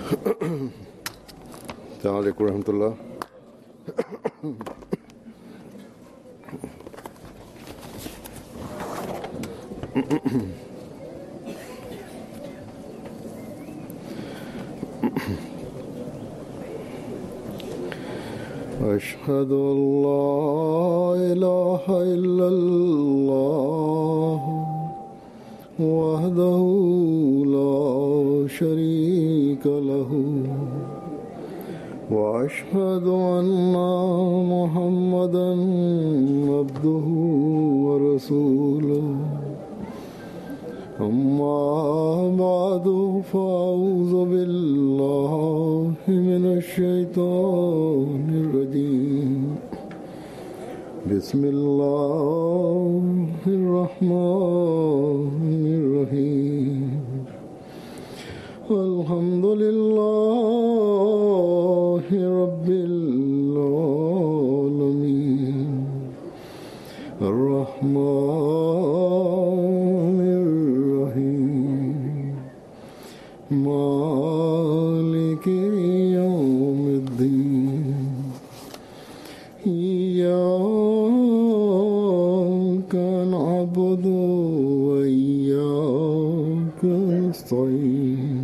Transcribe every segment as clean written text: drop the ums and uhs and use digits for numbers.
Selamünaleyküm ve rahmetullah. أشهد أن لا إله إلا الله وحده لا شريك له وأشهد أن محمدا عبده ورسوله أما بعد فأعوذ بالله من الشيطان الرجيم بسم الله الرحمن الرحيم الحمد لله رب العالمين الرحمن الرحيم مالك يوم الدين إياك نعبد وإياك نستعين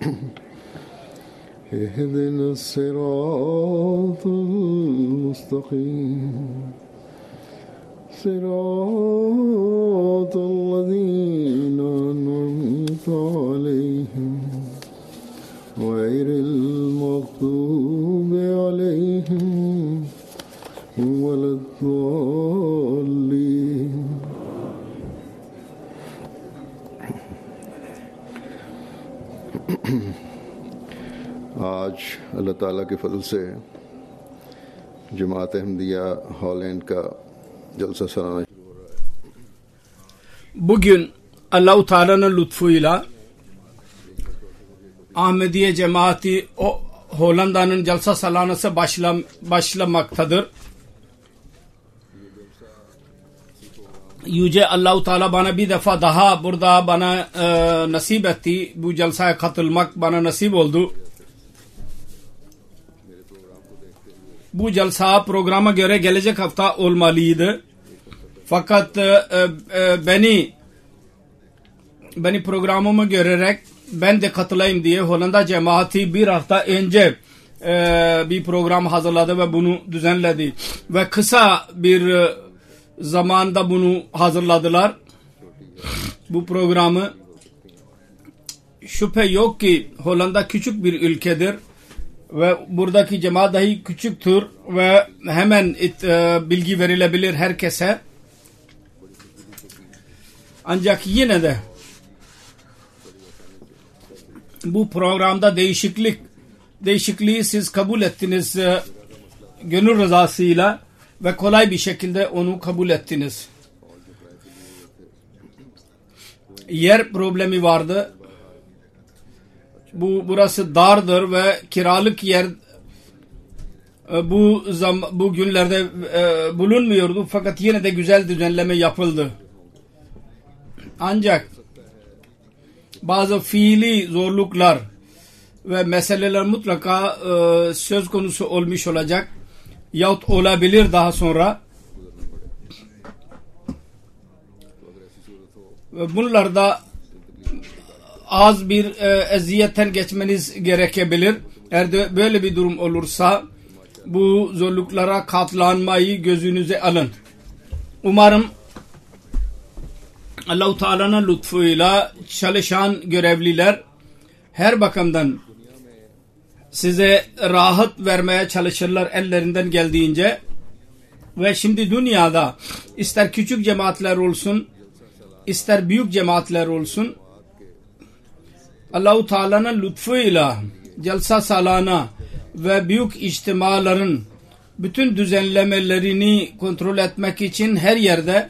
اهدنا الصراط المستقيم صراط الذين أنعمت عليهم غير المغضوب عليهم ولا الضالين. आज अल्लाह ताला के फजल से जमात अहमदिया हॉलैंड का जलसा सालाना शुरू हो रहा है. Bugün Allah-u Teala'nın lütfuyla Ahmediye Cemaati Hollanda'nın Celsa Salanası başlamaktadır. Yüce Allah-u Teala bana bir defa daha burada bana nasip etti. Bu celsaya katılmak bana nasip oldu. Bu celsa programa göre gelecek hafta olmalıydı. Fakat beni programımı görerek ben de katılayım diye Hollanda cemaati bir hafta önce bir program hazırladı ve bunu düzenledi. Ve kısa bir zamanda bunu hazırladılar. Bu programı şüphe yok ki Hollanda küçük bir ülkedir. Ve buradaki cemaat dahi küçüktür ve hemen bilgi verilebilir herkese. Ancak yine de bu programda değişikliği siz kabul ettiniz gönül rızasıyla ve kolay bir şekilde onu kabul ettiniz. Yer problemi vardı. Burası dardır ve kiralık yer bu günlerde bulunmuyordu. Fakat yine de güzel düzenleme yapıldı. Ancak bazı fiili zorluklar ve meseleler mutlaka söz konusu olmuş olacak yahut olabilir daha sonra. Bunlarda az bir eziyetten geçmeniz gerekebilir. Eğer de böyle bir durum olursa bu zorluklara katlanmayı gözünüze alın. Umarım Allah-u Teala'nın lütfuyla çalışan görevliler her bakımdan size rahat vermeye çalışırlar ellerinden geldiğince. Ve şimdi dünyada ister küçük cemaatler olsun ister büyük cemaatler olsun Allah-u Teala'nın lütfuyla celsa salana ve büyük içtimaların bütün düzenlemelerini kontrol etmek için her yerde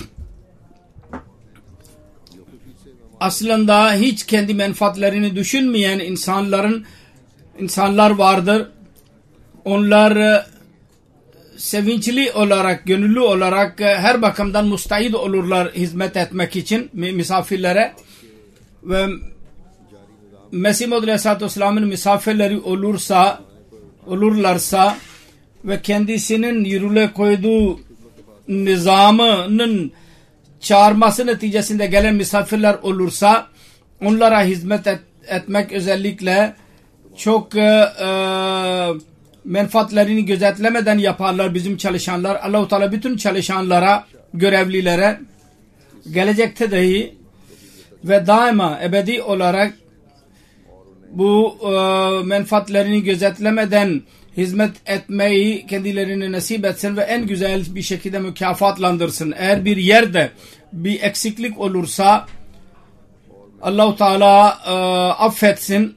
aslında hiç kendi menfaatlerini düşünmeyen insanlar vardır. Onlar sevinçli olarak, gönüllü olarak her bakımdan müstahit olurlar hizmet etmek için misafirlere ve Mesih Maud Aleyhisselatü Vesselam'ın misafirleri olurlarsa ve kendisinin yürürlüğe koyduğu nizamının çağırması neticesinde gelen misafirler olursa onlara hizmet etmek özellikle çok menfaatlerini gözetlemeden yaparlar bizim çalışanlar. Allah-u Teala bütün çalışanlara, görevlilere gelecekte dahi ve daima ebedi olarak bu menfaatlerini gözetlemeden hizmet etmeyi kendilerine nasip etsin ve en güzel bir şekilde mükafatlandırsın. Eğer bir yerde bir eksiklik olursa Allah-u Teala affetsin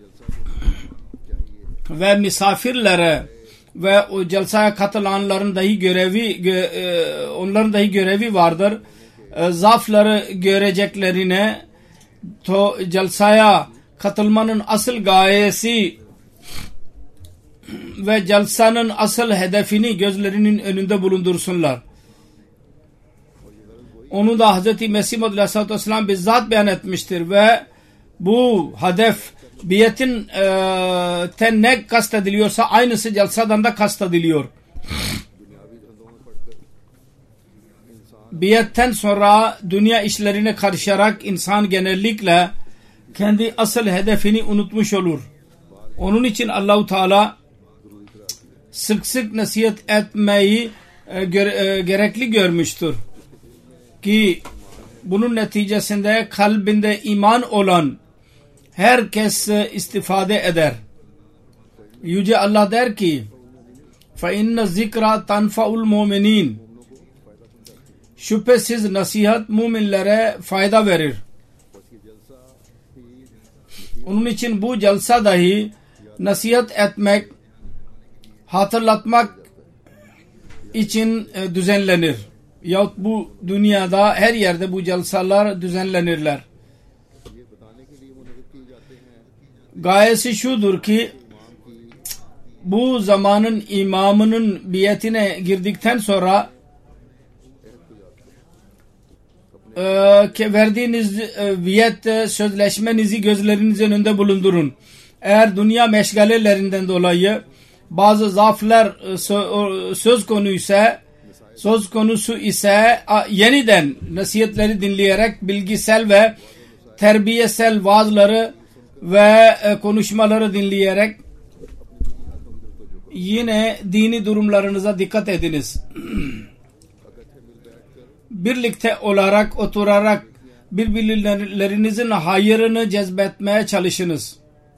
ve misafirlere ve o celsaya katılanların dahi onların dahi görevi vardır. Zaafları göreceklerine celsaya katılmanın asıl gayesi ve celsanın asıl hedefini gözlerinin önünde bulundursunlar. Onu da Hz. Mesih Maud Aleyhisselatü Vesselam bizzat beyan etmiştir ve bu hedef biyetin ne kastediliyorsa aynısı celsadan da kastediliyor. Biyetten sonra dünya işlerine karışarak insan genellikle kendi asıl hedefini unutmuş olur. Onun için Allah-u Teala sık sık nasihat etmeyi gerekli görmüştür. Ki bunun neticesinde kalbinde iman olan herkes istifade eder. Yüce Allah der ki فَاِنَّ الذِّكْرَ تَنْفَعُ الْمُؤْمِنِينَ Şüphesiz nasihat müminlere fayda verir. Onun için bu celsa dahi nasihat etmek, hatırlatmak için düzenlenir. Yahut bu dünyada her yerde bu celsalar düzenlenirler. Gayesi şudur ki bu zamanın imamının biyetine girdikten sonra verdiğiniz biyet sözleşmenizi gözlerinizin önünde bulundurun. Eğer dünya meşgalelerinden dolayı bazı zaaflar söz konusu ise yeniden nasihatleri dinleyerek bilgisel ve terbiyesel vaazları ve konuşmaları dinleyerek yine dini durumlarınıza dikkat ediniz. Birlikte olarak oturarak birbirlerinizin hayrını cezbetmeye çalışınız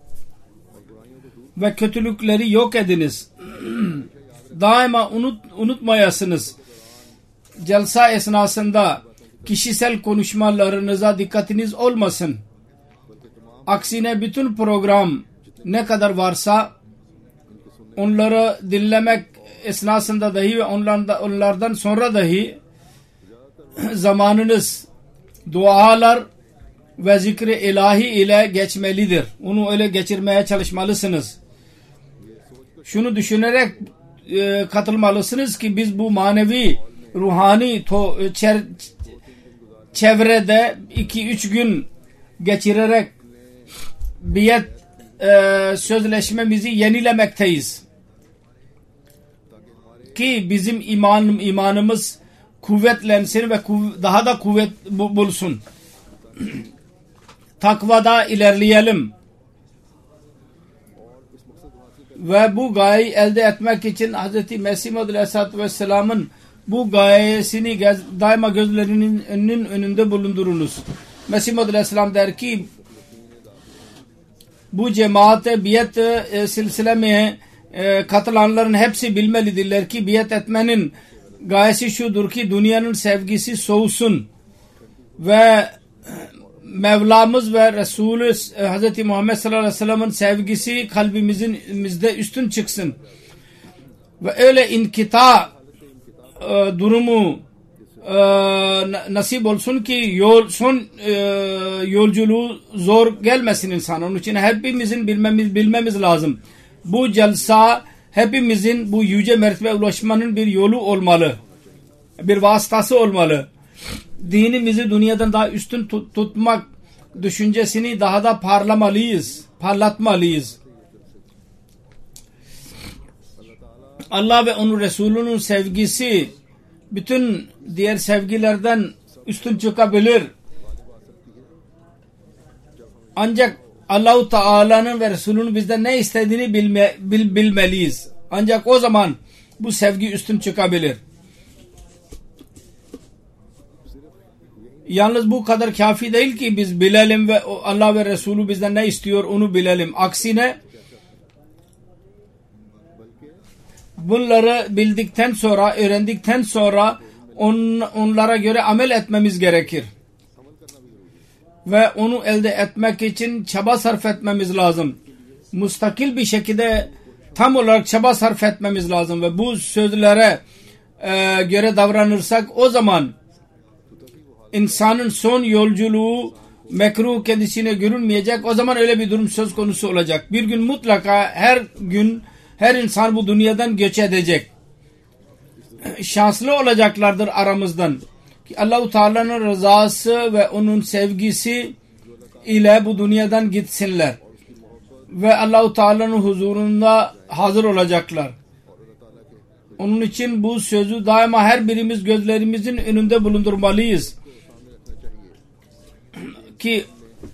ve kötülükleri yok ediniz. Daima unutmayasınız. Celsa esnasında kişisel konuşmalarınıza dikkatiniz olmasın. Aksine bütün program ne kadar varsa onları dinlemek esnasında dahi ve onlardan sonra dahi zamanınız dualar ve zikri ilahi ile geçmelidir. Onu öyle geçirmeye çalışmalısınız. Şunu düşünerek katılmalısınız ki biz bu manevi ruhani çevrede 2-3 gün geçirerek biyet sözleşmemizi yenilemekteyiz. Ki bizim imanımız kuvvetlensin ve daha da kuvvet bulsun. Takvada ilerleyelim. Ve bu gayeyi elde etmek için Hz. Mesih Maud Aleyhisselatü Vesselam'ın bu gayesini daima gözlerinin önünde bulundurunuz. Mesih Maud Aleyhisselam der ki bu cemaate biyet silsileme katılanların hepsi bilmelidirler ki biyet etmenin gayesi şudur ki dünyanın sevgisi soğusun ve Mevlamız ve Resulü Hz. Muhammed sallallahu aleyhi ve sellem'in sevgisi kalbimizde üstün çıksın ve öyle inkita durumu nasip olsun ki yolculuğu zor gelmesin insan. Onun için hepimizin bilmemiz lazım. Bu celsa hepimizin bu yüce mertebe ulaşmanın bir yolu olmalı. Bir vasıtası olmalı. Dinimizi dünyadan daha üstün tutmak düşüncesini daha da parlatmalıyız. Allah ve onun Resulünün sevgisi bütün diğer sevgilerden üstün çıkabilir. Ancak Allah-u Teala'nın ve Resulünün bizden ne istediğini bilmeliyiz. Ancak o zaman bu sevgi üstün çıkabilir. Yalnız bu kadar kafi değil ki biz bilelim ve Allah ve Resulü bizden ne istiyor onu bilelim. Aksine bunları bildikten sonra, öğrendikten sonra onlara göre amel etmemiz gerekir. Ve onu elde etmek için çaba sarf etmemiz lazım. Müstakil bir şekilde tam olarak çaba sarf etmemiz lazım. Ve bu sözlere göre davranırsak o zaman insanın son yolculuğu mekruh kendisine görünmeyecek. O zaman öyle bir durum söz konusu olacak. Bir gün mutlaka her insan bu dünyadan göç edecek. Şanslı olacaklardır aramızdan. Ki Allah-u Teala'nın rızası ve onun sevgisi ile bu dünyadan gitsinler. Ve Allah-u Teala'nın huzurunda hazır olacaklar. Onun için bu sözü daima her birimiz gözlerimizin önünde bulundurmalıyız. Ki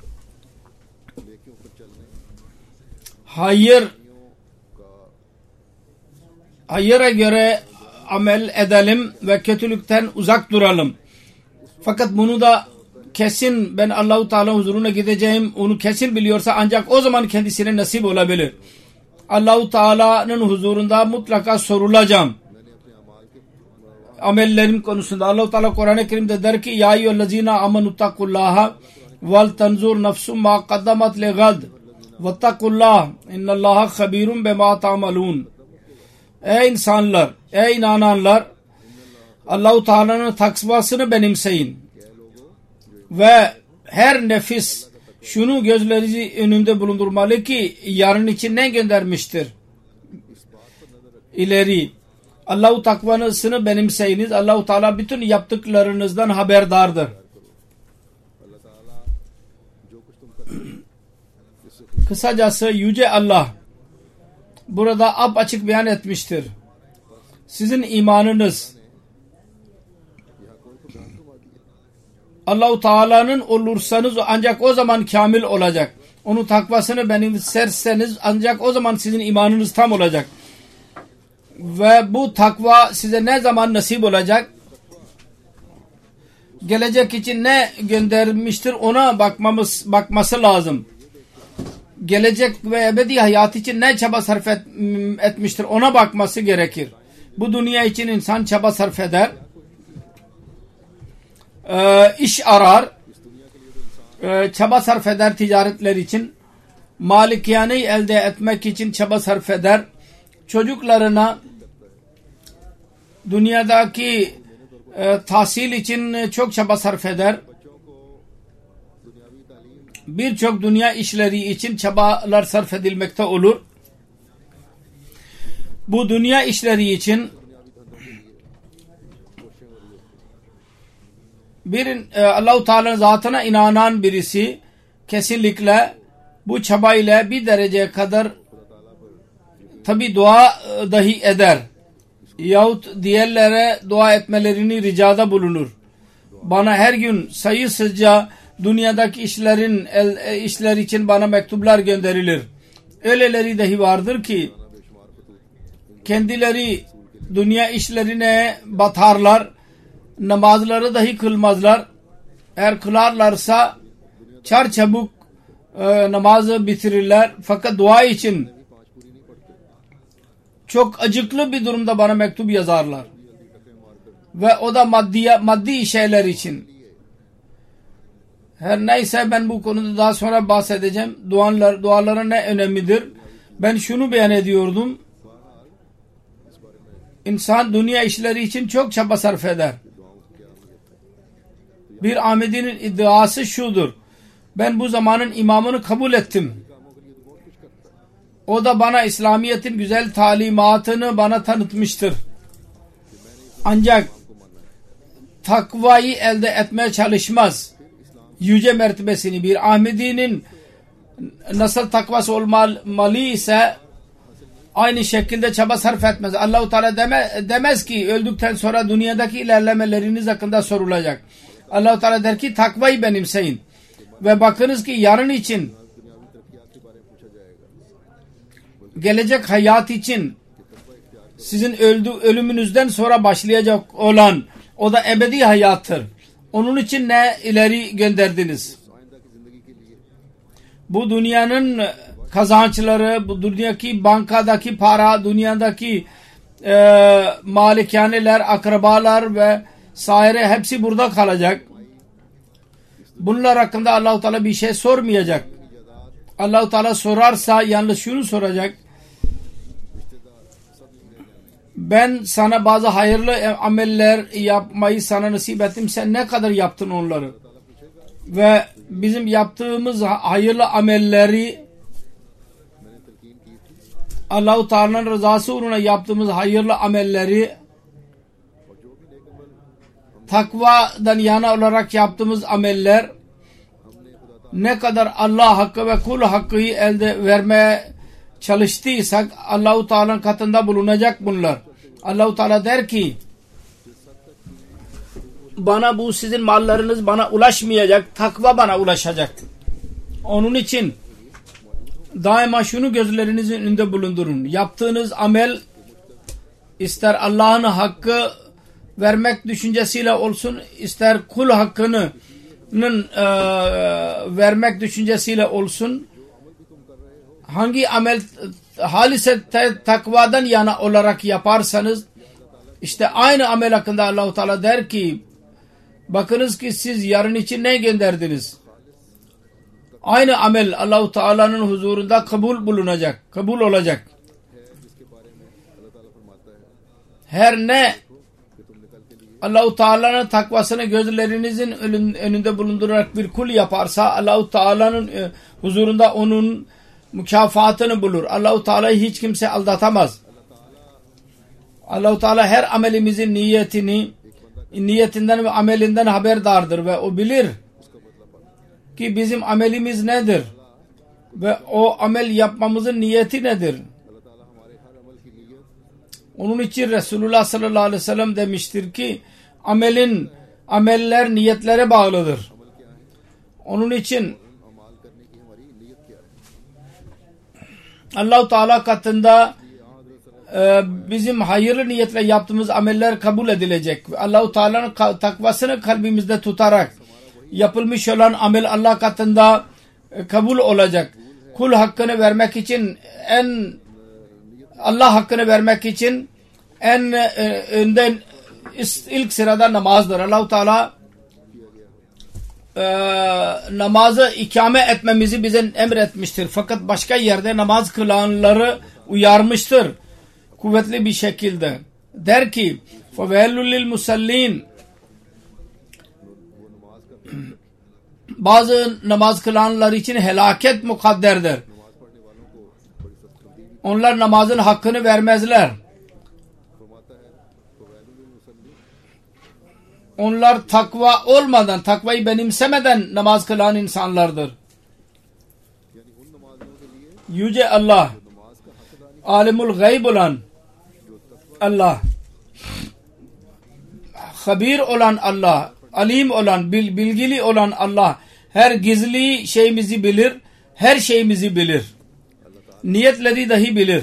hayıra göre amel edelim ve kötülükten uzak duralım. Fakat bunu da kesin ben Allah-u Teala huzuruna gideceğim onu kesin biliyorsa ancak o zaman kendisine nasip olabilir. Allah-u Teala'nın huzurunda mutlaka sorulacağım. Amellerim konusunda Allah-u Teala Kur'an-ı Kerim'de der ki ya eyyühellezina amenuttakullaha vel tanzur nefsum ma kaddamat legad vettakullah innallaha habirun bima ta'malun. Ey insanlar, ey inananlar, Allah-u Teala'nın takvasını benimseyin. Ve her nefis şunu gözleri önünde bulundurmalı ki yarın için ne göndermiştir? İleri. Allah-u takvasını benimseyiniz. Allah-u Teala bütün yaptıklarınızdan haberdardır. Kısacası Yüce Allah burada apaçık beyan etmiştir. Sizin imanınız Allah-u Teala'nın olursanız ancak o zaman kamil olacak. Onun takvasını benimserseniz ancak o zaman sizin imanınız tam olacak. Ve bu takva size ne zaman nasip olacak? Gelecek için ne göndermiştir ona bakması lazım. Gelecek ve ebedi hayat için ne çaba sarf etmiştir ona bakması gerekir. Bu dünya için insan çaba sarf eder. İş arar. Çaba sarf eder ticaretler için. Malikaneyi elde etmek için çaba sarf eder. Çocuklarına dünyadaki tahsil için çok çaba sarf eder. Birçok dünya işleri için çabalar sarf edilmekte olur. Bu dünya işleri için Allah-u Teala'nın zatına inanan birisi kesinlikle bu çabayla bir dereceye kadar tabi dua dahi eder. Yahut diğerlere dua etmelerini ricada bulunur. Bana her gün sayısızca dünyadaki işler için bana mektuplar gönderilir. Öyleleri dahi vardır ki kendileri dünya işlerine batarlar. Namazları dahi kılmazlar. Eğer kılarlarsa çarçabuk namazı bitirirler. Fakat dua için çok acıklı bir durumda bana mektup yazarlar. Ve o da maddi şeyler için. Her neyse ben bu konuda daha sonra bahsedeceğim. Duaların ne önemidir? Ben şunu beyan ediyordum. İnsan dünya işleri için çok çaba sarf eder. Bir Ahmedi'nin iddiası şudur. Ben bu zamanın imamını kabul ettim. O da bana İslamiyet'in güzel talimatını bana tanıtmıştır. Ancak takvayı elde etmeye çalışmaz. yüce mertebesini, bir Ahmedi'nin nasıl takvası olmalı ise aynı şekilde çaba sarf etmez. Allah-u Teala demez ki öldükten sonra dünyadaki ilerlemeleriniz hakkında sorulacak. Allah-u Teala der ki takvayı benimseyin ve bakınız ki yarın için, gelecek hayat için, sizin ölümünüzden sonra başlayacak olan o da ebedi hayattır. Onun için ne ileri gönderdiniz? Bu dünyanın kazançları, bu dünyadaki bankadaki para, dünyadaki malikaneler, akrabalar ve saire hepsi burada kalacak. Bunlar hakkında Allah-u Teala bir şey sormayacak. Allah-u Teala sorarsa yalnız şunu soracak: ben sana bazı hayırlı ameller yapmayı sana nasip ettim. Sen ne kadar yaptın onları? Ve bizim yaptığımız hayırlı amelleri, Allah-u Teala'nın rızası uğruna yaptığımız hayırlı amelleri, takvadan yana olarak yaptığımız ameller, ne kadar Allah hakkı ve kul hakkı elde vermeye çalıştıysak Allah-u Teala'nın katında bulunacak bunlar. Allah-u Teala der ki bana bu sizin mallarınız bana ulaşmayacak, takva bana ulaşacak. Onun için daima şunu gözlerinizin önünde bulundurun: yaptığınız amel ister Allah'ın hakkı vermek düşüncesiyle olsun, ister kul hakkının vermek düşüncesiyle olsun, hangi amel halise takvadan yana olarak yaparsanız, işte aynı amel hakkında Allah-u Teala der ki bakınız ki siz yarın için ne gönderdiniz? Aynı amel Allah-u Teala'nın huzurunda kabul olacak. Her ne Allah-u Teala'nın takvasını gözlerinizin önünde bulundurarak bir kul yaparsa Allah-u Teala'nın huzurunda onun mükafatını bulur. Allah-u Teala'yı hiç kimse aldatamaz. Allah-u Teala her amelimizin niyetinden ve amelinden haberdardır ve o bilir ki bizim amelimiz nedir ve o amel yapmamızın niyeti nedir. Onun için Resulullah sallallahu aleyhi ve sellem demiştir ki ameller niyetlere bağlıdır. Onun için Allah-u Teala katında bizim hayırlı niyetle yaptığımız ameller kabul edilecek. Allah-u Teala'nın takvasını kalbimizde tutarak yapılmış olan amel Allah katında kabul olacak. Kul hakkını vermek için Allah hakkını vermek için önden ilk sırada namazdır. Allah-u Teala namazı ikame etmemizi bize emretmiştir. Fakat başka yerde namaz kılanları uyarmıştır kuvvetli bir şekilde. Der ki فَوَيْلٌ لِلْمُسَلِّينَ bazı namaz kılanlar için helaket mukadderdir. Onlar namazın hakkını vermezler. Onlar takva olmadan, takvayı benimsemeden namaz kılan insanlardır. Yüce Allah, alimul gayb olan Allah, habir olan Allah, alim olan, bilgili olan Allah, her gizli şeyimizi bilir, her şeyimizi bilir. Niyetleri dahi bilir.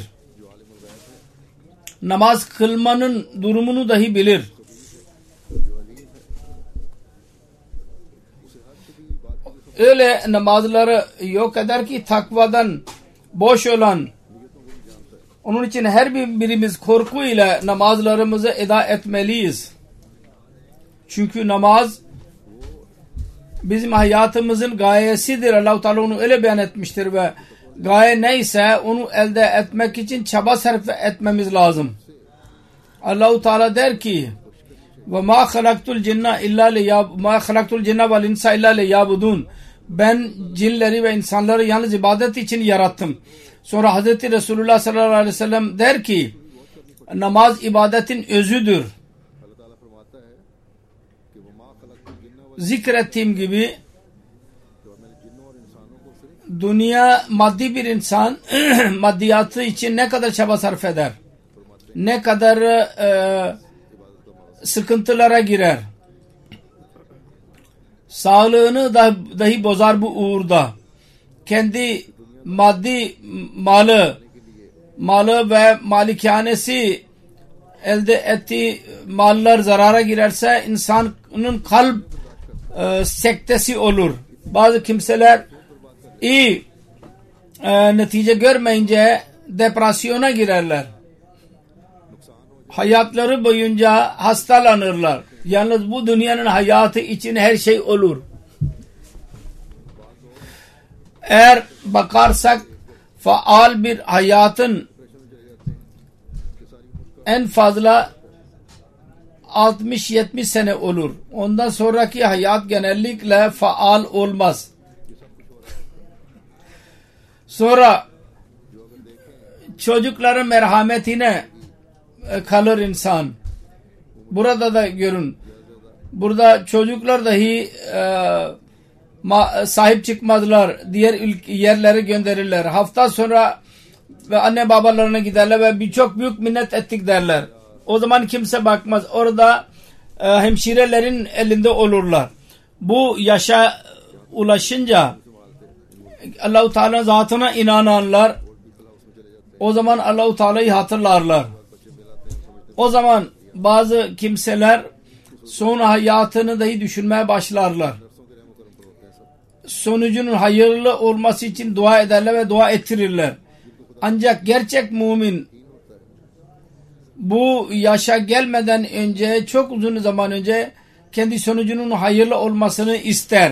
Namaz kılmanın durumunu dahi bilir. Öyle namazları yok eder ki takvadan boş olan. Onun için her birimiz korkuyla namazlarımızı eda etmeliyiz. Çünkü namaz bizim hayatımızın gayesidir. Allah-u Teala onu öyle beyan etmiştir ve gaye neyse onu elde etmek için çaba sarf etmemiz lazım. Allah-u Teala der ki وَمَا خَلَقْتُ الْجِنَّ وَالْاِنْسَ اِلَّا لِيَعْبُدُونَ ben cinleri ve insanları yalnız ibadet için yarattım. Sonra Hazreti Resulullah sallallahu aleyhi ve sellem der ki namaz ibadetin özüdür. Zikrettiğim gibi dünya maddi bir insan maddiyatı için ne kadar çaba sarf eder, ne kadar sıkıntılara girer, sağlığını dahi bozar bu uğurda. Kendi maddi malı ve malikanesi elde ettiği mallar zarara girerse insanın kalp sektesi olur. Bazı kimseler iyi netice görmeyince depresyona girerler. Hayatları boyunca hastalanırlar. Yalnız bu dünyanın hayatı için her şey olur. Eğer bakarsak faal bir hayatın en fazla 60-70 sene olur. Ondan sonraki hayat genellikle faal olmaz. Sonra çocukların merhametine kalır insan. Burada da görün. Burada çocuklar dahi sahip çıkmazlar. Diğer yerlere gönderirler. Hafta sonra ve anne babalarına giderler ve birçok büyük minnet ettik derler. O zaman kimse bakmaz. Orada hemşirelerin elinde olurlar. Bu yaşa ulaşınca Allah-u Teala zatına inananlar o zaman Allah-u Teala'yı hatırlarlar. O zaman bazı kimseler son hayatını dahi düşünmeye başlarlar. Sonucunun hayırlı olması için dua ederler ve dua ettirirler. Ancak gerçek mümin bu yaşa gelmeden önce, çok uzun zaman önce kendi sonucunun hayırlı olmasını ister.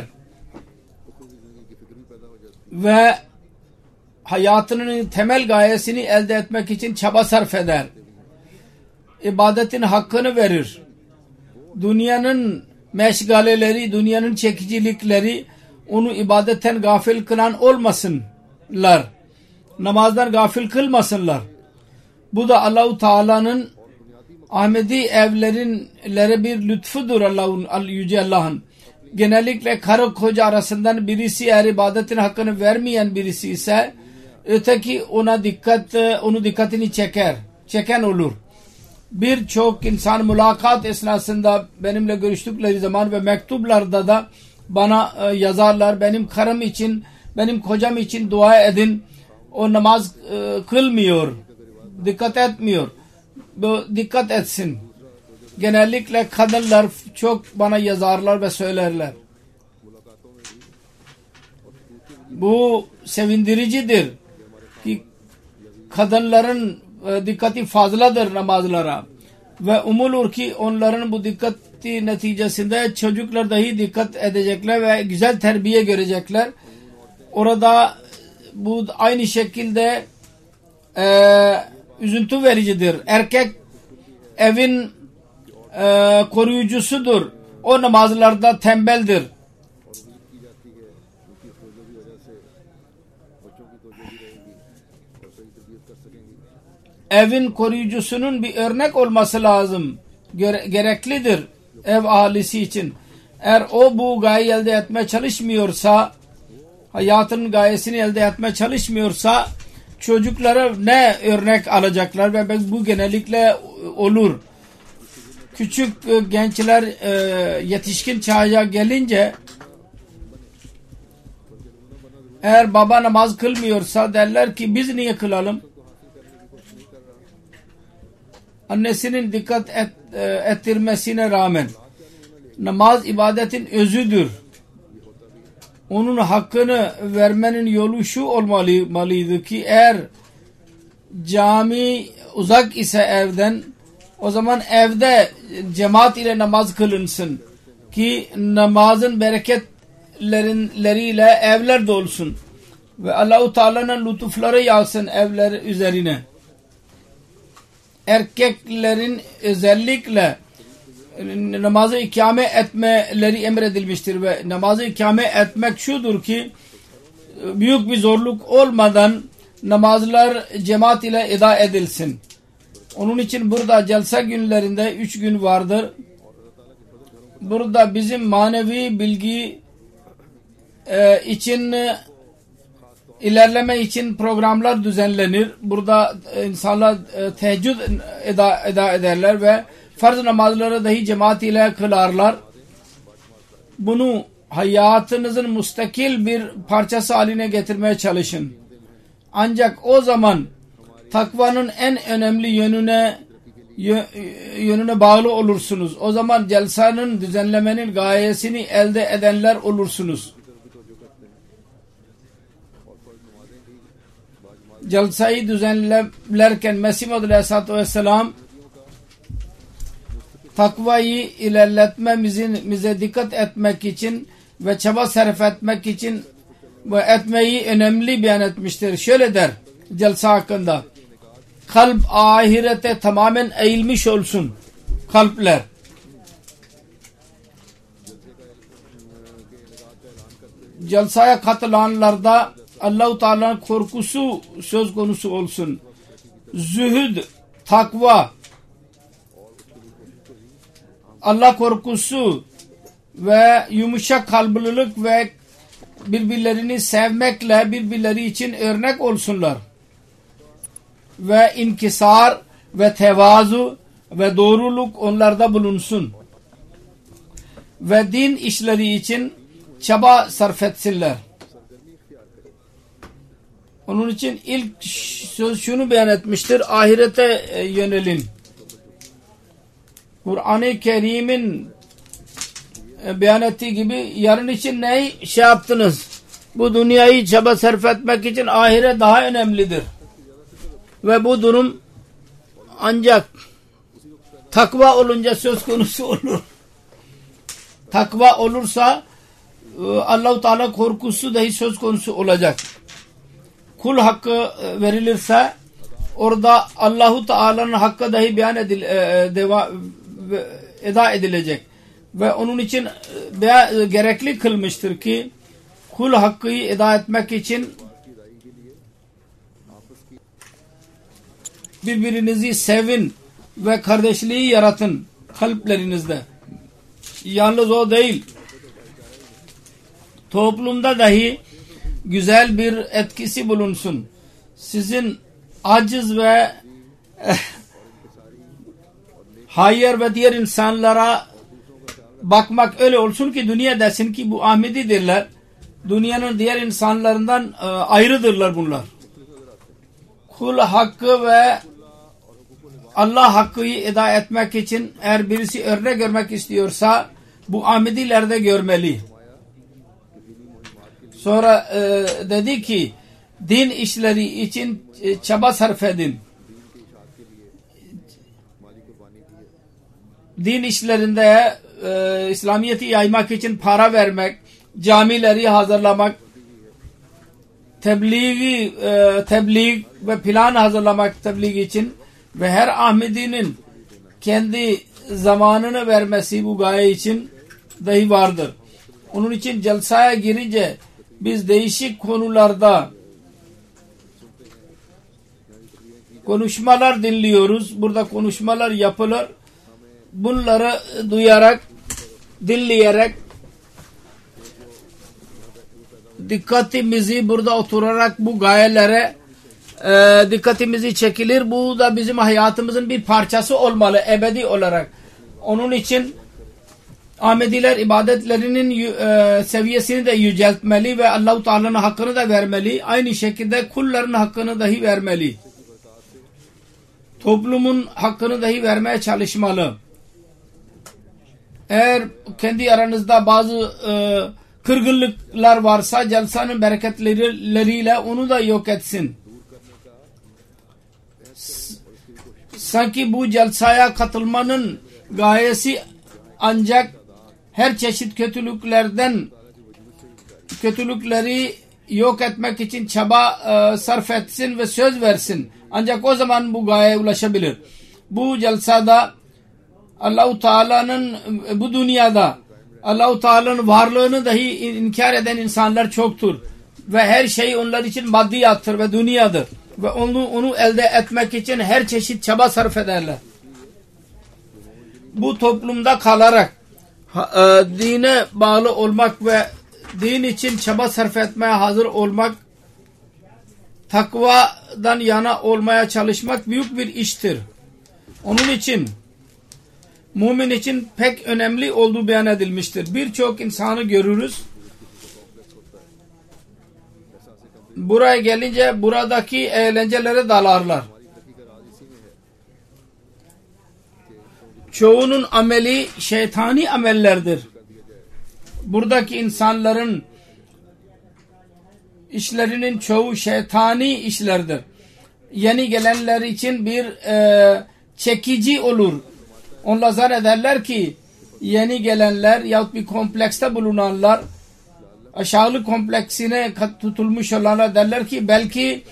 Ve hayatının temel gayesini elde etmek için çaba sarf eder. İbadetin hakkını verir. Dünyanın meşgaleleri, dünyanın çekicilikleri onu ibadetten gafil kılan olmasınlar. Namazdan gafil kılmasınlar. Bu da Allah-u Teala'nın Ahmedi evlerinlere bir lütfudur Yüce Allah'ın. Genellikle karı koca arasından birisi eğer ibadetin hakkını vermeyen birisi ise öteki onu dikkatini çeken olur. Birçok insan mülakat esnasında benimle görüştükleri zaman ve mektuplarda da bana yazarlar, benim karım için, benim kocam için dua edin. O namaz kılmıyor, dikkat etmiyor. Dikkat etsin. Genellikle kadınlar çok bana yazarlar ve söylerler. Bu sevindiricidir ki kadınların dikkati fazladır namazlara ve umulur ki onların bu dikkati neticesinde çocuklar dahi dikkat edecekler ve güzel terbiye görecekler. Orada bu aynı şekilde üzüntü vericidir. Erkek evin koruyucusudur. O namazlarda tembeldir. Evin koruyucusunun bir örnek olması lazım. Gereklidir ev ahalisi için. Eğer o bu gayeyi elde etmeye çalışmıyorsa, hayatının gayesini elde etmeye çalışmıyorsa çocuklara ne örnek alacaklar ve bu genellikle olur. Küçük gençler yetişkin çağa gelince eğer baba namaz kılmıyorsa derler ki biz niye kılalım? Annesinin dikkat ettirmesine rağmen namaz ibadetin özüdür. Onun hakkını vermenin yolu şu olmalıydı ki eğer cami uzak ise evden o zaman evde cemaat ile namaz kılınsın ki namazın bereketleriyle evler dolsun ve Allah-u Teala'nın lütufları yağsın evler üzerine. Erkeklerin özellikle namazı ikame etmeleri emredilmiştir ve namazı ikame etmek şudur ki büyük bir zorluk olmadan namazlar cemaat ile eda edilsin. Onun için burada celsa günlerinde 3 gün vardır. Burada bizim manevi bilgi için ilerleme için programlar düzenlenir. Burada insanlar teheccüd eda ederler ve farz namazları dahi cemaat ile kılarlar. Bunu hayatınızın müstakil bir parçası haline getirmeye çalışın. Ancak o zaman takvanın en önemli yönüne bağlı olursunuz. O zaman celsanın düzenlemenin gayesini elde edenler olursunuz. Celsayı düzenlerken Mesih Maud Aleyhisselatü Vesselam takvayı ilerletmemize dikkat etmek için ve çaba sarf etmek için ve etmeyi önemli beyan etmiştir. Şöyle der celsa hakkında: kalp ahirete tamamen eğilmiş olsun. Kalpler. Celsaya katılanlarda Allah-u Teala'nın korkusu söz konusu olsun. Zühd, takva, Allah korkusu ve yumuşak kalplilik ve birbirlerini sevmekle birbirleri için örnek olsunlar. Ve inkisar ve tevazu ve doğruluk onlarda bulunsun. Ve din işleri için çaba sarf etsinler. Onun için ilk söz şunu beyan etmiştir: ahirete yönelin. Kur'an-ı Kerim'in beyan ettiği gibi yarın için neyi yaptınız? Bu dünyayı çaba sarf etmek için ahiret daha önemlidir. Ve bu durum ancak takva olunca söz konusu olur. Takva olursa Allah-u Teala korkusu dahi söz konusu olacak. Kul hakkı verilirse orada Allah-u Teala'nın hakkı dahi beyan eda edilecek. Ve onun için gerekli kılmıştır ki kul hakkı eda etmek için birbirinizi sevin ve kardeşliği yaratın kalplerinizde. Yalnız o değil, toplumda dahi güzel bir etkisi bulunsun. Sizin aciz ve hayır ve diğer insanlara bakmak öyle olsun ki dünya desin ki bu Ahmedidirler. Dünyanın diğer insanlarından ayrıdırlar bunlar. Kul hakkı ve Allah hakkı eda etmek için eğer birisi örnek görmek istiyorsa bu Ahmedilerde görmeli. Sonra dedi ki din işleri için çaba sarf edin. Din işlerinde İslamiyet'i yaymak için para vermek, camileri hazırlamak, tebliğ ve plan hazırlamak tebliğ için ve her Ahmedi'nin kendi zamanını vermesi bu gaye için dahi vardır. Onun için celsaya girince biz değişik konularda konuşmalar dinliyoruz. Burada konuşmalar yapılır. Bunları duyarak, dinleyerek dikkatimizi burada oturarak bu gayelere dikkatimizi çekilir. Bu da bizim hayatımızın bir parçası olmalı ebedi olarak. Onun için Ahmediler ibadetlerinin seviyesini de yüceltmeli ve Allah-u Teala'nın hakkını da vermeli. Aynı şekilde kulların hakkını dahi vermeli. Toplumun hakkını dahi vermeye çalışmalı. Eğer kendi aranızda bazı kırgınlıklar varsa celsanın bereketleriyle onu da yok etsin. Sanki bu celsaya katılmanın gayesi ancak her çeşit kötülükleri yok etmek için çaba sarf etsin ve söz versin. Ancak o zaman bu gayeye ulaşabilir. Bu celsada Allah-u Teala'nın bu dünyada Allah-u Teala'nın varlığını dahi inkar eden insanlar çoktur. Ve her şey onlar için maddiyattır ve dünyadır. Ve onu elde etmek için her çeşit çaba sarf ederler. Bu toplumda kalarak dine bağlı olmak ve din için çaba sarf etmeye hazır olmak takvadan yana olmaya çalışmak büyük bir iştir. Onun için mümin için pek önemli olduğu beyan edilmiştir. Birçok insanı görürüz. Buraya gelince buradaki eğlencelere dalarlar. Çoğunun ameli şeytani amellerdir. Buradaki insanların işlerinin çoğu şeytani işlerdir. Yeni gelenler için bir çekici olur. Onlar zannederler ki yeni gelenler yahut bir komplekste bulunanlar, aşağılık kompleksine tutulmuş olanlar derler ki belki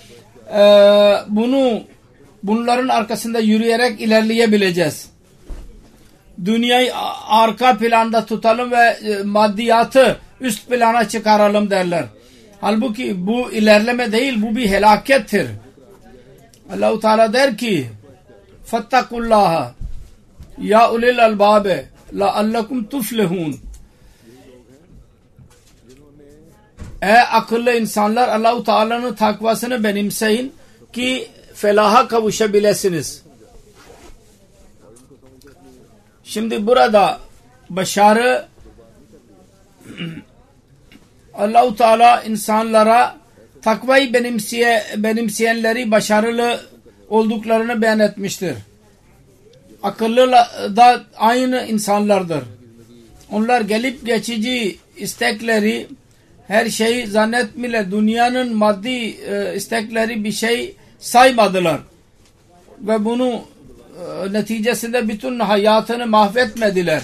bunların arkasında yürüyerek ilerleyebileceğiz. Dünyayı arka planda tutalım ve maddiyatı üst plana çıkaralım derler. Halbuki bu ilerleme değil, bu bir helakettir. Allah-u Teala der ki fattakullaha ya ulil albabe la'allakum tuflihun. Ey akıllı insanlar, Allah-u Teala'nın takvasını benimseyin ki felaha kavuşabilirsiniz. Şimdi burada başarı, Allah-u Teala insanlara takvayı benimseyenleri başarılı olduklarını beyan etmiştir. Akıllı da aynı insanlardır. Onlar gelip geçici istekleri, her şeyi zannetmiyorlar. Dünyanın maddi istekleri bir şey saymadılar. Ve bunu neticesinde bütün hayatını mahvetmediler.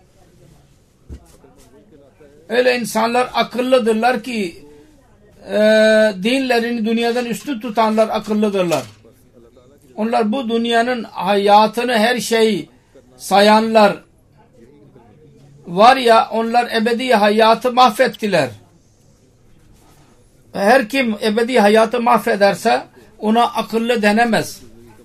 Öyle insanlar akıllıdırlar ki dinlerini dünyadan üstün tutanlar akıllıdırlar. Onlar bu dünyanın hayatını her şeyi sayanlar var ya, onlar ebedi hayatı mahvettiler. Her kim ebedi hayatı mahvederse ona akıllı denemez.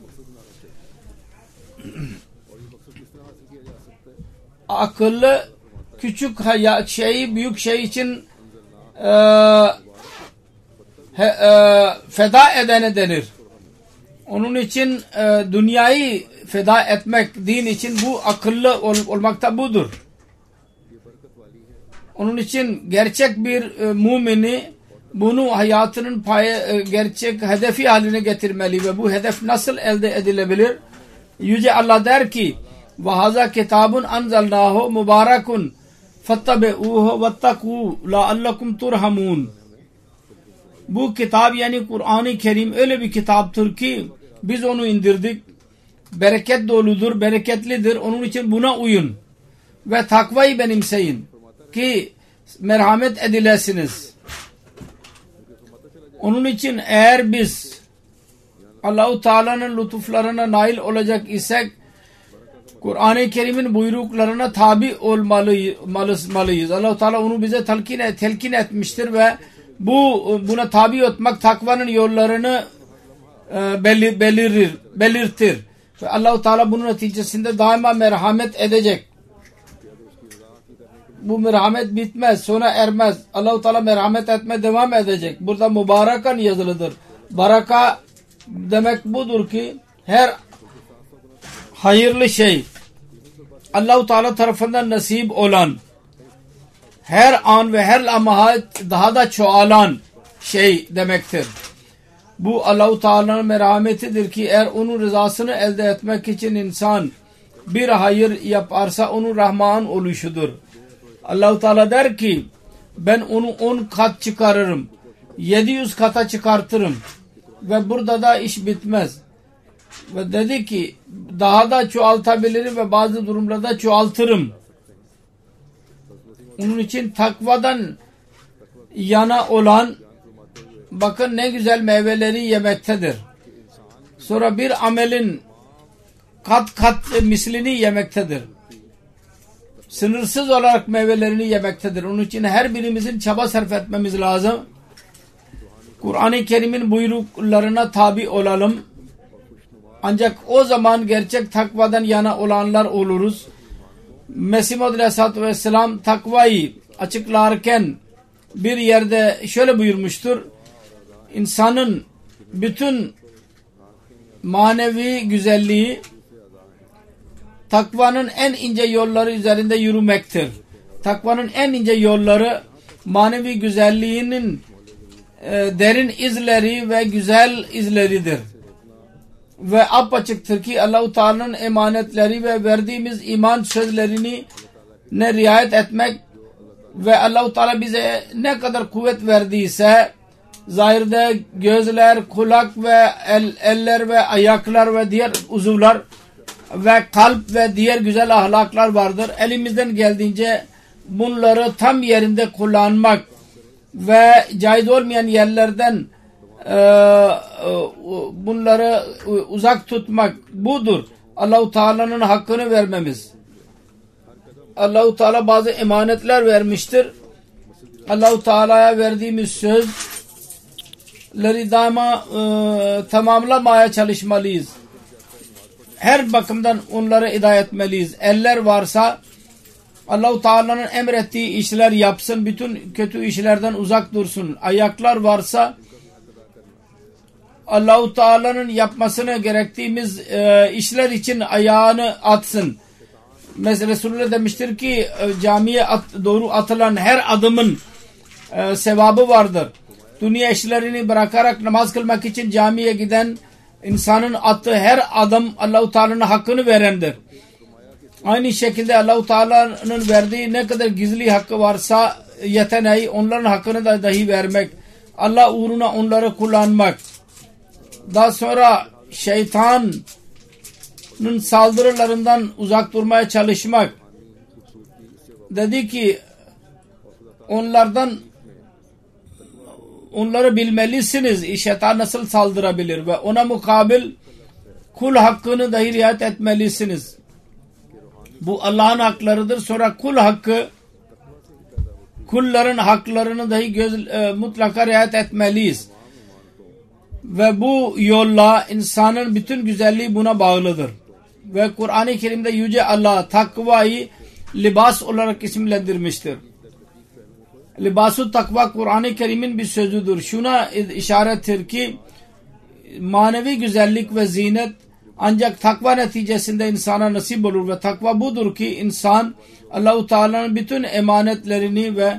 Akıllı küçük şeyi büyük şey için feda edene denir. Onun için dünyayı feda etmek din için bu akıllı olmakta budur. Onun için gerçek bir mümini bunu hayatının gerçek hedefi haline getirmeli ve bu hedef nasıl elde edilebilir? Yüce Allah der ki وَهَذَا كِتَابٌ أَنْزَلْنَاهُ مُبَارَكٌ فَاتَّبِعُوهُ وَاتَّقُوا لَعَلَّكُمْ تُرْحَمُونَ. Bu kitap yani Kur'an-ı Kerim öyle bir kitaptır ki biz onu indirdik. Bereket doludur, bereketlidir. Onun için buna uyun ve takvayı benimseyin ki merhamet edilesiniz. Onun için eğer biz Allah-u Teala'nın lütuflarına nail olacak isek Kur'an-ı Kerim'in buyruklarına tabi olmalıyız. Allah-u Teala onu bize telkin etmiştir ve buna tabi olmak takvanın yollarını belirtir. Ve Allah-u Teala bunun neticesinde daima merhamet edecek. Bu merhamet bitmez, sona ermez. Allah-u Teala merhamet etmeye devam edecek. Burada mübarekan yazılıdır. Baraka demek budur ki her hayırlı şey Allah-u Teala tarafından nasip olan, her an ve her lamahat daha da çoğalan şey demektir. Bu Allah-u Teala'nın merhametidir ki eğer onun rızasını elde etmek için insan bir hayır yaparsa onun Rahman oluşudur. Allah-u Teala der ki ben onu 10 kat çıkarırım, 700 kata çıkartırım ve burada da iş bitmez. Ve dedi ki daha da çoğaltabilirim ve bazı durumlarda çoğaltırım. Onun için takvadan yana olan bakın ne güzel meyveleri yemektedir. Sonra bir amelin kat kat mislini yemektedir. Sınırsız olarak meyvelerini yemektedir. Onun için her birimizin çaba sarf etmemiz lazım. Kur'an-ı Kerim'in buyruklarına tabi olalım. Ancak o zaman gerçek takvadan yana olanlar oluruz. Mesih Maud Aleyhisselatü Vesselam takvayı açıklarken bir yerde şöyle buyurmuştur. İnsanın bütün manevi güzelliği takvanın en ince yolları üzerinde yürümektir. Takvanın en ince yolları manevi güzelliğinin derin izleri ve güzel izleridir. Ve apaçıktır ki Allah-u Teala'nın emanetleri ve verdiğimiz iman sözlerini ne riayet etmek ve Allah-u Teala bize ne kadar kuvvet verdiyse zahirde gözler, kulak ve eller ve ayaklar ve diğer uzuvlar ve kalp ve diğer güzel ahlaklar vardır. Elimizden geldiğince bunları tam yerinde kullanmak ve caiz olmayan yerlerden bunları uzak tutmak budur. Allah-u Teala'nın hakkını vermemiz. Allah-u Teala bazı emanetler vermiştir. Allah-u Teala'ya verdiğimiz sözleri daima tamamlamaya çalışmalıyız. Her bakımdan onları ida etmeliyiz. Eller varsa Allah-u Teala'nın emrettiği işler yapsın. Bütün kötü işlerden uzak dursun. Ayaklar varsa Allah-u Teala'nın yapmasını gerektiğimiz işler için ayağını atsın. Mesela Resulullah demiştir ki camiye doğru atılan her adımın sevabı vardır. Dünya işlerini bırakarak namaz kılmak için camiye giden insanın attığı her adım Allah-u Teala'nın hakkını verendir. Aynı şekilde Allah-u Teala'nın verdiği ne kadar gizli hakkı varsa yeteneği onların hakkını da dahi vermek. Allah uğruna onları kullanmak. Daha sonra şeytanın saldırılarından uzak durmaya çalışmak. Dedi ki onları bilmelisiniz. Şeytan nasıl saldırabilir ve ona mukabil kul hakkını dahi riayet etmelisiniz. Bu Allah'ın haklarıdır. Sonra kul hakkı, kulların haklarını dahi mutlaka riayet etmeliyiz. Ve bu yolla insanın bütün güzelliği buna bağlıdır. Ve Kur'an-ı Kerim'de Yüce Allah takvayı libas olarak isimlendirmiştir. Libas-ı takva Kur'an-ı Kerim'in bir sözüdür. Şuna işarettir ki manevi güzellik ve zinet ancak takva neticesinde insana nasip olur ve takva budur ki insan Allah-u Teala'nın bütün emanetlerini ve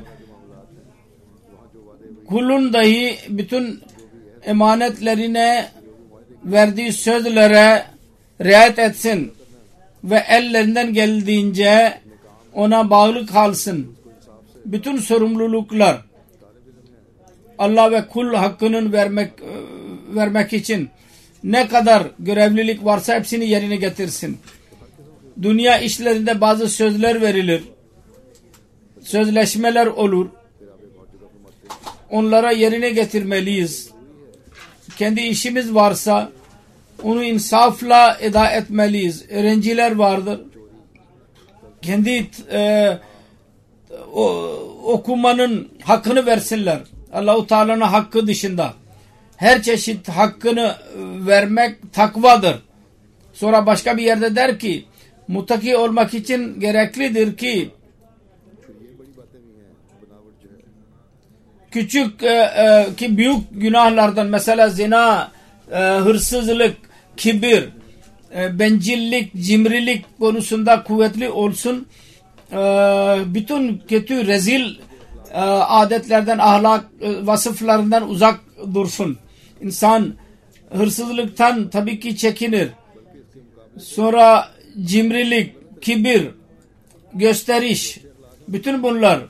kulun dahi bütün emanetlerine verdiği sözlere riayet etsin ve ellerinden geldiğince ona bağlı kalsın. Bütün sorumluluklar Allah ve kul hakkının vermek için ne kadar görevlilik varsa hepsini yerine getirsin. Dünya işlerinde bazı sözler verilir. Sözleşmeler olur. Onlara yerine getirmeliyiz. Kendi işimiz varsa onu insafla eda etmeliyiz. Öğrenciler vardır. Kendi okumanın hakkını versinler. Allah-u Teala'nın hakkı dışında. Her çeşit hakkını vermek takvadır. Sonra başka bir yerde der ki muttaki olmak için gereklidir ki küçük ki büyük günahlardan mesela zina, hırsızlık, kibir, bencillik, cimrilik konusunda kuvvetli olsun. Bütün kötü rezil adetlerden, ahlak vasıflarından uzak dursun. İnsan hırsızlıktan tabii ki çekinir. Sonra cimrilik, kibir, gösteriş, bütün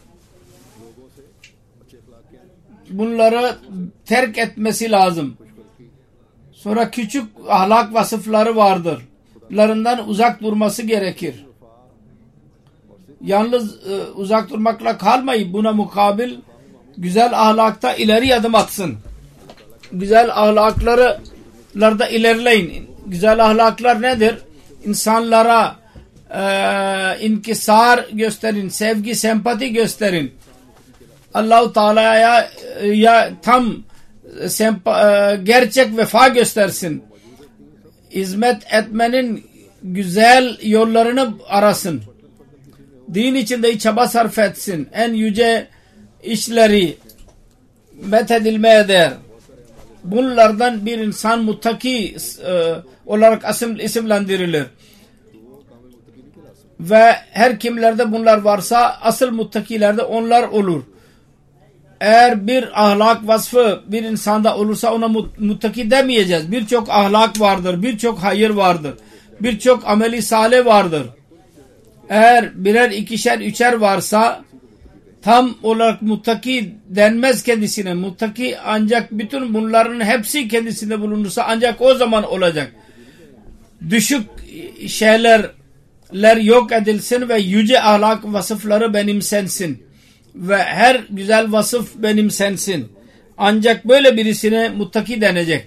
bunları terk etmesi lazım. Sonra küçük ahlak vasıfları vardır. Bunlardan uzak durması gerekir. Yalnız uzak durmakla kalmayıp buna mukabil güzel ahlakta ileri adım atsın. Güzel ahlaklarda ilerleyin. Güzel ahlaklar nedir? İnsanlara inkisar gösterin, sevgi, sempati gösterin. Allah-u Teala'ya tam gerçek vefa göstersin. Hizmet etmenin güzel yollarını arasın. Din içinde çaba sarf etsin. En yüce işleri methedilmeye değer. bunlardan bir insan muttaki olarak isimlendirilir. Ve her kimlerde bunlar varsa asıl muttakilerde onlar olur. Eğer bir ahlak vasfı bir insanda olursa ona muttaki demeyeceğiz. Birçok ahlak vardır, birçok hayır vardır, birçok ameli salih vardır. Eğer birer, ikişer, üçer varsa tam olarak muttaki denmez kendisine. Muttaki ancak bütün bunların hepsi kendisinde bulunursa ancak o zaman olacak. Düşük şeyler yok edilsin ve yüce ahlak vasıfları benimsensin. Ve her güzel vasıf benimsensin. Ancak böyle birisine muttaki denecek.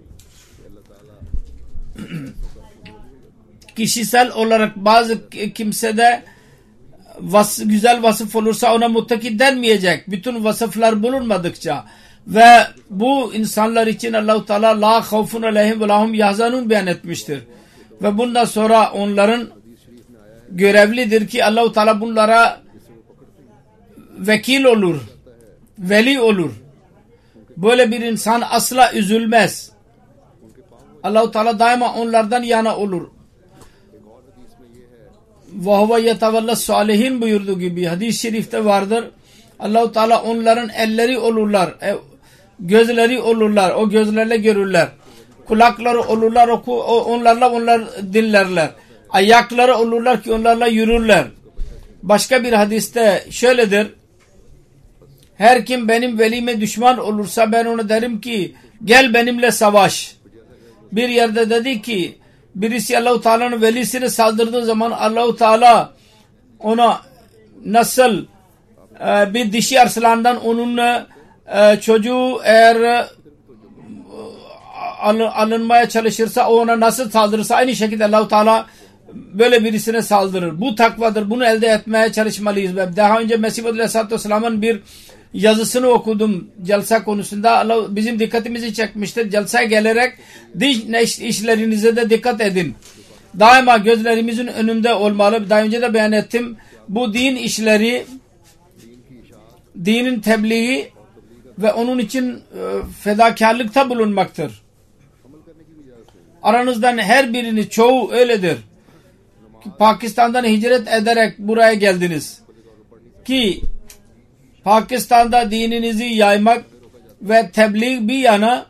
Kişisel olarak bazı kimsede güzel vasıf olursa ona muttaki denmeyecek. Bütün vasıflar bulunmadıkça. Ve bu insanlar için Allah-u Teala la havfun aleyhim ve lahum yahzanun beyan etmiştir. Ve bundan sonra onların görevlidir ki Allah-u Teala bunlara vekil olur, veli olur. Böyle bir insan asla üzülmez. Allah-u Teala daima onlardan yana olur. وَهُوَ يَتَوَلَّ salihin buyurduğu gibi hadis-i şerifte vardır. Allah-u Teala onların elleri olurlar, gözleri olurlar, o gözlerle görürler. Kulakları olurlar, onlarla onlar dinlerler. Ayakları olurlar ki onlarla yürürler. Başka bir hadiste şöyledir. Her kim benim velime düşman olursa ben ona derim ki gel benimle savaş. Bir yerde dedi ki birisi Allah-u Teala'nın velisine saldırdığı zaman Allah-u Teala ona nasıl bir dişi arslandan onun çocuğu eğer alınmaya çalışırsa o ona nasıl saldırırsa aynı şekilde Allah-u Teala böyle birisine saldırır. Bu takvadır. Bunu elde etmeye çalışmalıyız. Daha önce Mesih Aleyhisselatü Vesselam'ın bir yazısını okudum celsa konusunda. Allah bizim dikkatimizi çekmiştir. Celsaya gelerek diş işlerinize de dikkat edin. Daima gözlerimizin önünde olmalı. Daha önce de beyan ettim. Bu din işleri, dinin tebliği ve onun için fedakarlıkta bulunmaktır. Aranızdan her birini çoğu öyledir. Pakistan'dan hicret ederek buraya geldiniz. Ki Pakistan'da dininizi yaymak ve tebliğ bir yana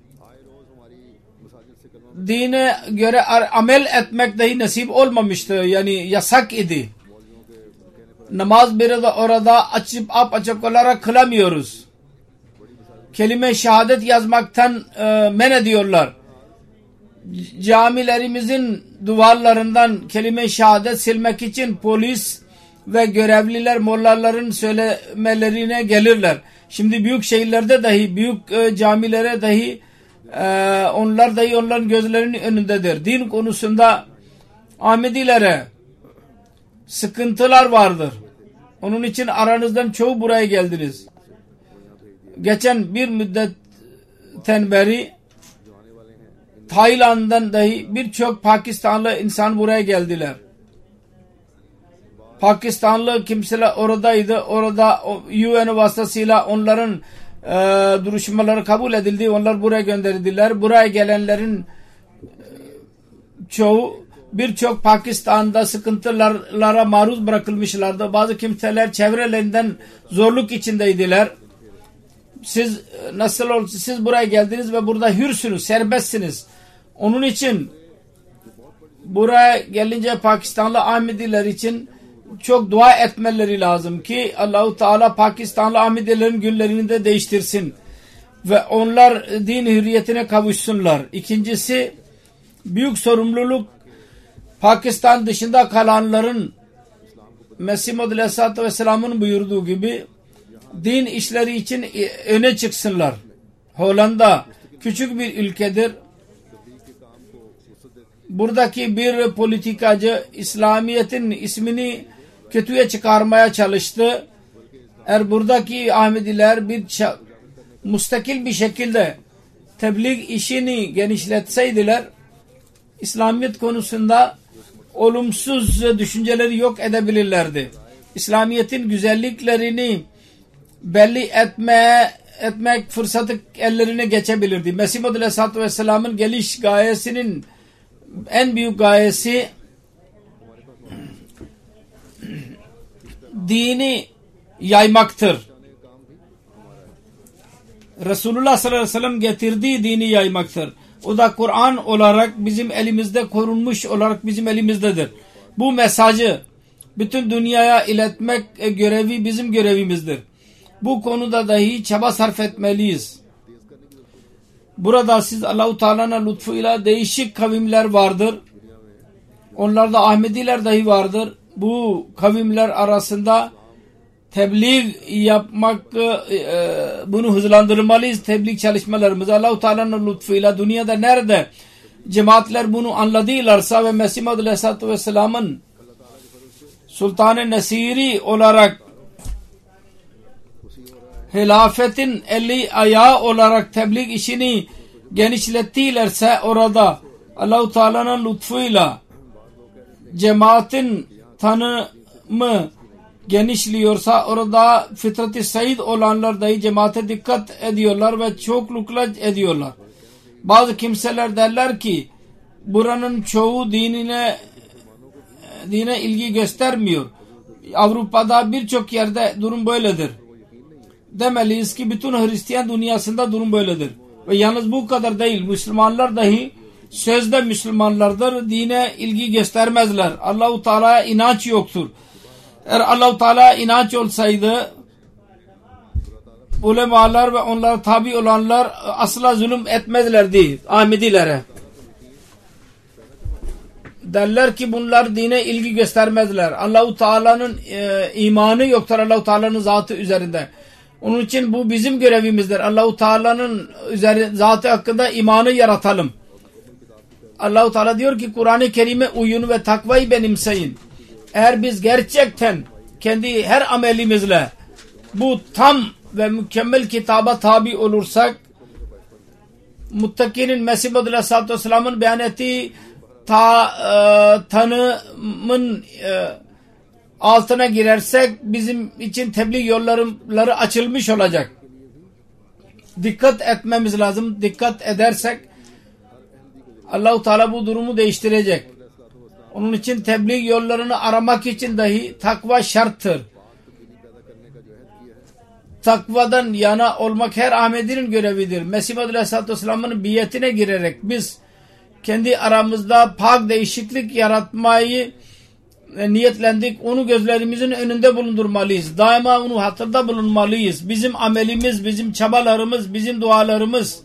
dine göre amel etmek dahi nasip olmamıştı. Yani yasak idi. Namaz bir de orada açık olarak kılamıyoruz. Kelime-i şehadet yazmaktan men ediyorlar. Camilerimizin duvarlarından kelime-i şehadet silmek için polis ve görevliler mollaların söylemelerine gelirler. Şimdi büyük şehirlerde dahi, büyük camilere dahi onlar dahi onların gözlerinin önündedir. Din konusunda Ahmedilere sıkıntılar vardır. Onun için aranızdan çoğu buraya geldiniz. Geçen bir müddetten beri Tayland'dan dahi birçok Pakistanlı insan buraya geldiler. Pakistanlı kimseler oradaydı. Orada UN vasıtasıyla onların duruşmaları kabul edildi. Onlar buraya gönderildiler. Buraya gelenlerin çoğu birçok Pakistan'da sıkıntılara maruz bırakılmışlardı. Bazı kimseler çevrelerinden zorluk içindeydiler. Siz nasıl olsa siz buraya geldiniz ve burada hürsünüz, serbestsiniz. Onun için buraya gelince Pakistanlı Ahmediler için çok dua etmeleri lazım ki Allah-u Teala Pakistanlı Ahmedilerin günlerini de değiştirsin ve onlar din hürriyetine kavuşsunlar. İkincisi, büyük sorumluluk Pakistan dışında kalanların Mesih Aleyhisselatü Vesselam'ın buyurduğu gibi din işleri için öne çıksınlar. Hollanda küçük bir ülkedir. Buradaki bir politikacı İslamiyet'in ismini kötüye çıkarmaya çalıştı. Eğer buradaki Ahmediler bir müstakil bir şekilde tebliğ işini genişletseydiler, İslamiyet konusunda olumsuz düşünceleri yok edebilirlerdi. İslamiyet'in güzelliklerini belli etmeye etmek fırsatı ellerine geçebilirdi. Mesih Muhammed Aleyhisselatü Vesselam'ın geliş gayesinin en büyük gayesi dini yaymaktır. Resulullah sallallahu aleyhi ve sellem getirdiği dini yaymaktır. O da Kur'an olarak bizim elimizde, korunmuş olarak bizim elimizdedir. Bu mesajı bütün dünyaya iletmek görevi bizim görevimizdir. Bu konuda dahi çaba sarf etmeliyiz. Burada siz Allah-u Teala'nın lütfuyla değişik kavimler vardır. Onlarda Ahmediler dahi vardır. Bu kavimler arasında tebliğ yapmak, bunu hızlandırmalıyız. Tebliğ çalışmalarımız Allah-u Teala'nın lütfuyla dünyada nerede cemaatler bunu anladılarsa ve Mesih Muhammed Aleyhisselatü Vesselam'ın Sultan-ı Nesiri olarak hilafetin eli ayağı olarak tebliğ işini genişlettilerse orada Allah-u Teala'nın lütfuyla cemaatin tanımı genişliyorsa orada fıtrat-ı said olanlar dahi cemaate dikkat ediyorlar ve çoklukla ediyorlar. Bazı kimseler derler ki buranın çoğu dine ilgi göstermiyor. Avrupa'da birçok yerde durum böyledir. Demeliyiz ki bütün Hristiyan dünyasında durum böyledir. Ve yalnız bu kadar değil. Müslümanlar dahi sözde Müslümanlardır. Dine ilgi göstermezler. Allah-u Teala'ya inanç yoktur. Eğer Allah-u Teala'ya inanç olsaydı ulemalar ve onlara tabi olanlar asla zulüm etmezlerdi Ahmedilere. Derler ki bunlar dine ilgi göstermezler. Allah-u Teala'nın imanı yoktur Allah-u Teala'nın zatı üzerinde. Onun için bu bizim görevimizdir. Allah-u Teala'nın zatı hakkında imanı yaratalım. Allah-u Teala diyor ki Kur'an-ı Kerim'e uyun ve takvayı benimseyin. Eğer biz gerçekten kendi her amelimizle bu tam ve mükemmel kitaba tabi olursak Muttakinin Mesih Muhammed Aleyhisselatü Vesselam'ın beyan ettiği tanımın altına girersek bizim için tebliğ yolları açılmış olacak. Dikkat etmemiz lazım. Dikkat edersek Allah-u Teala bu durumu değiştirecek. Onun için tebliğ yollarını aramak için dahi takva şarttır. Takvadan yana olmak her Ahmedi'nin görevidir. Mesih Aleyhisselatü Vesselam'ın biyetine girerek biz kendi aramızda pak değişiklik yaratmayı niyetlendik. Onu gözlerimizin önünde bulundurmalıyız. Daima onu hatırda bulunmalıyız. Bizim amelimiz, bizim çabalarımız, bizim dualarımız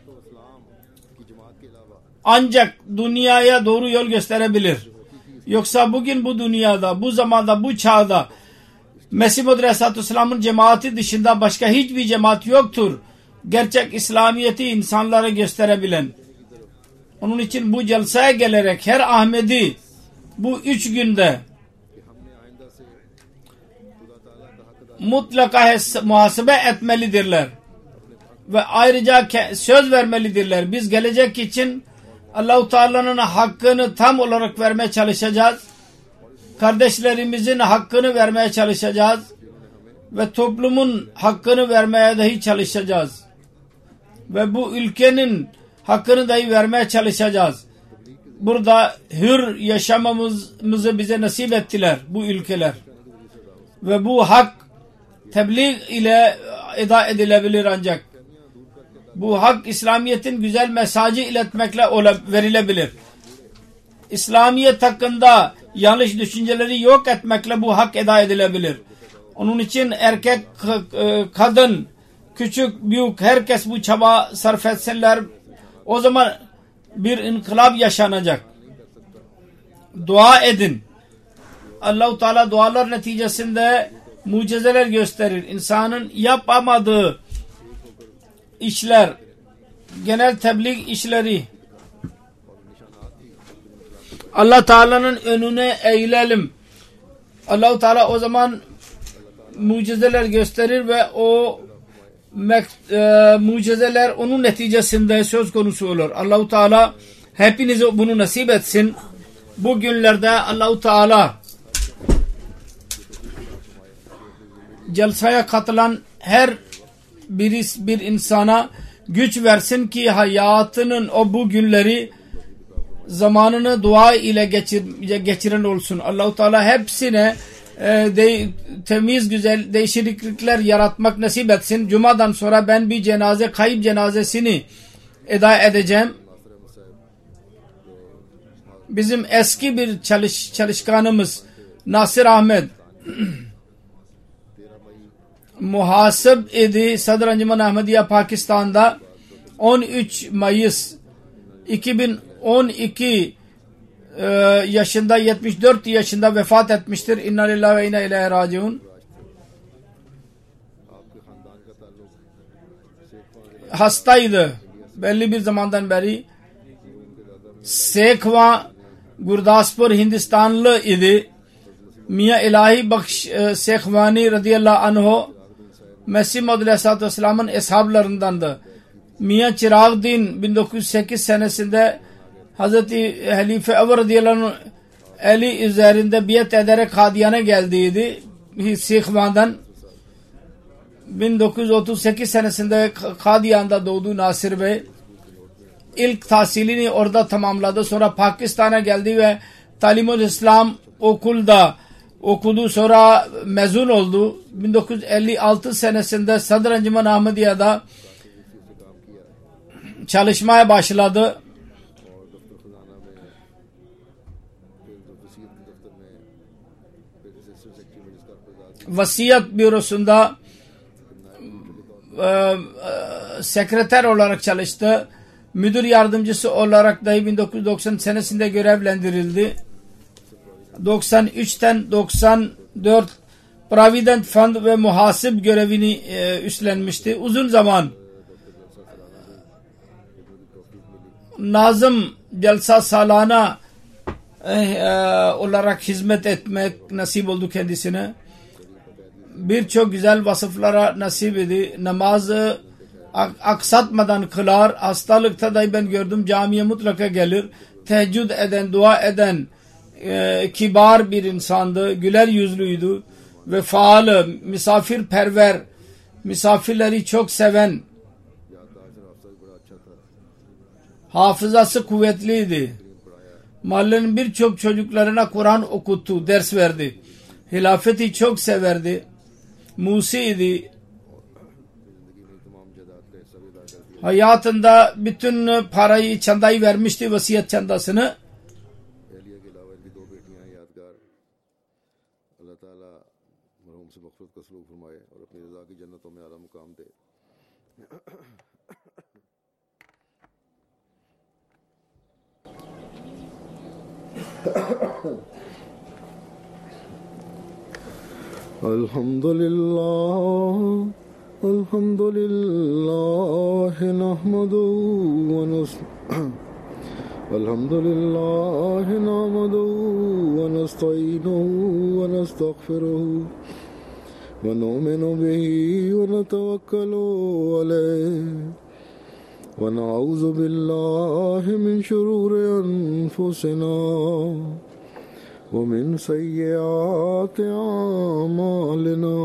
ancak dünyaya doğru yol gösterebilir. Yoksa bugün bu dünyada, bu zamanda, bu çağda Mesih Aleyhisselatü Vesselam'ın cemaati dışında başka hiçbir cemaat yoktur. Gerçek İslamiyet'i insanlara gösterebilen. Onun için bu celseye gelerek her Ahmedi bu 3 günde mutlaka muhasebe etmelidirler. Ve ayrıca söz vermelidirler. Biz gelecek için Allah-u Teala'nın hakkını tam olarak vermeye çalışacağız. Kardeşlerimizin hakkını vermeye çalışacağız. Ve toplumun hakkını vermeye dahi çalışacağız. Ve bu ülkenin hakkını dahi vermeye çalışacağız. Burada hür yaşamamızı bize nasip ettiler bu ülkeler. Ve bu hak tebliğ ile eda edilebilir ancak. Bu hak İslamiyet'in güzel mesajı iletmekle verilebilir. İslamiyet hakkında yanlış düşünceleri yok etmekle bu hak eda edilebilir. Onun için erkek, kadın, küçük, büyük herkes bu çaba sarf etsinler. O zaman bir inkılap yaşanacak. Dua edin. Allah-u Teala dualar neticesinde mucizeler gösterir. İnsanın yapamadığı işler, genel tebliğ işleri Allah Teala'nın önüne eğilelim. Allah-u Teala o zaman mucizeler gösterir ve o mucizeler onun neticesinde söz konusu olur. Allah-u Teala hepinize bunu nasip etsin. Bu günlerde Allah-u Teala celsaya katılan her bir insana güç versin ki hayatının o bu günleri zamanını dua ile geçiren olsun. Allah-u Teala hepsine temiz güzel değişiklikler yaratmak nasip etsin. Cuma'dan sonra ben bir kayıp cenazesini eda edeceğim. Bizim eski bir çalışkanımız Nasir Ahmet muhasip idi Sadr Anjuman Ahmediye Pakistan'da. 13 Mayıs 2012 yaşında 74 yaşında vefat etmiştir. İnna lillahi ve inna ileyhi raciun. Hastaydı belli bir zamandan beri. Sekhwa Gurdaspur Hindistanlı idi. Miya İlahi Bakş Sekhwani radıyallahu anhu Mesih Maud Aleyhisselatü Vesselam'ın eshablarındandı. Miya Çırağdin 1908 senesinde Hazreti Halife Evar radıyallahu anh eli üzerinde biat ederek Kadiyan'a geldiydi. Sekhwa'dan 1938 senesinde Kadiyan'da doğdu Nasir Bey. İlk tahsilini orada tamamladı. Sonra Pakistan'a geldi ve Talim-ül İslam okulda okudu. Sonra mezun oldu. 1956 senesinde Sadr Anjuman Ahmediye'de çalışmaya başladı. Vasiyet bürosunda sekreter olarak çalıştı. Müdür yardımcısı olarak da 1990 senesinde görevlendirildi. 93'ten 94 Provident Fund ve muhasip görevini üstlenmişti. Uzun zaman Nazım Celsa Salana olarak hizmet etmek nasip oldu kendisine. Birçok güzel vasıflara nasip idi. Namazı aksatmadan kılar. Hastalıkta da ben gördüm camiye mutlaka gelir. Teheccüd eden, dua eden kibar bir insandı. Güler yüzlüydü. Vefalı, misafirperver, misafirleri çok seven, hafızası kuvvetliydi. Mahallenin birçok çocuklarına Kur'an okuttu, ders verdi. Hilafeti çok severdi. Musiydi. Hayatında bütün parayı, çandayı vermişti, vasiyet çandasını. Elhamdülillah, elhamdülillah, nahmeduhu ve elhamdülillah, nahmeduhu ve nesta'inuhu ve nestağfiruhu ve nu'minu bihi ve netevekkalu aleyh ve na'udzu billahi min şururi enfusina ومن سيئات أعمالنا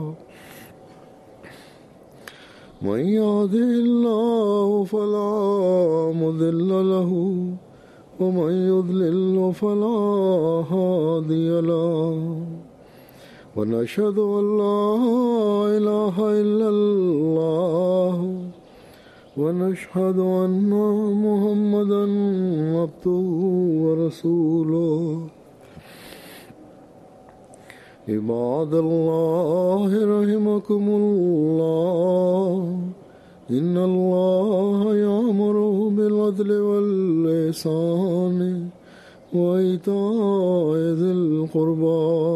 من يهده الله فلا مضل له ومن يضلل فلا هادي له ونشهد أن لا إله إلا الله ونشهد أن محمدا عبده ورسوله عباد الله رحمكم الله إن الله يأمر بالعدل والإحسان وإيتاء ذي القربى